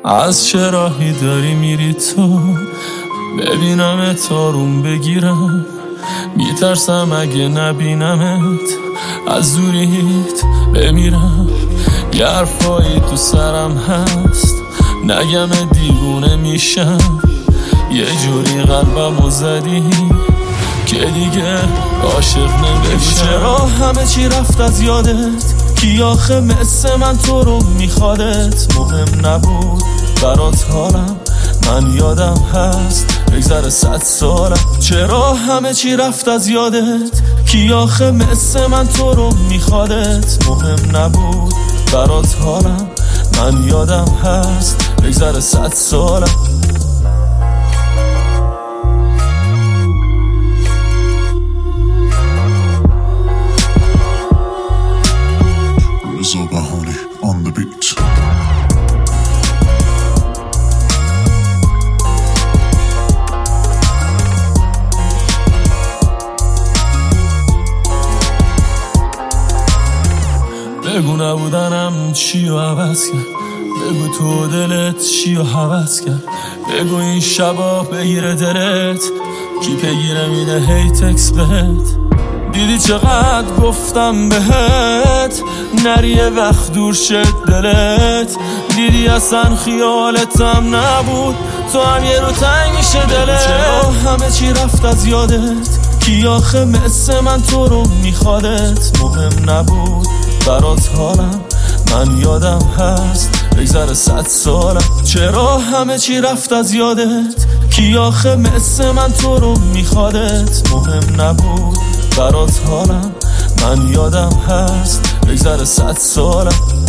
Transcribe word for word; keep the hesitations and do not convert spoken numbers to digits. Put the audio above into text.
از چه راهی داری میری تو؟ ببینم تاروم بگیرم، میترسم اگه نبینمت از دوریت بمیرم. یه حرفایی تو سرم هست نگم دیوونه میشم، یه جوری قلبمو زدی که دیگه عاشق نمیشم. چرا همه چی رفت از یادت؟ کی آخه مثل من تو رو میخوادت؟ مهم نبود برات حالم، من یادم هست بگذره صد سالم. چرا همه چی رفت از یادت؟ کی آخه مثل من تو رو میخوادت؟ مهم نبود برات حالم، من یادم هست بگذره صد سالم. رضا بهاری on the beat. بگو نبودنم چی رو عوض کرد، بگو تو دلت چی رو حوض کرد، بگو این شبا بگیره دلت کی پیگیره میده هی تکس بهت. دیدی چقدر گفتم بهت نری یه وقت دور شد دلت، دیدی اصلا خیالتم نبود تو هم یه رو تنگ میشه دلت. چرا همه چی رفت از یادت؟ کی آخه مثل من تو رو میخوادت؟ مهم نبود برات حالم، من یادم هست بگذره صد سالم. چرا همه چی رفت از یادت؟ کی آخه مثل من تو رو میخوادت؟ مهم نبود برات حالم، من یادم هست بگذره صد سالم.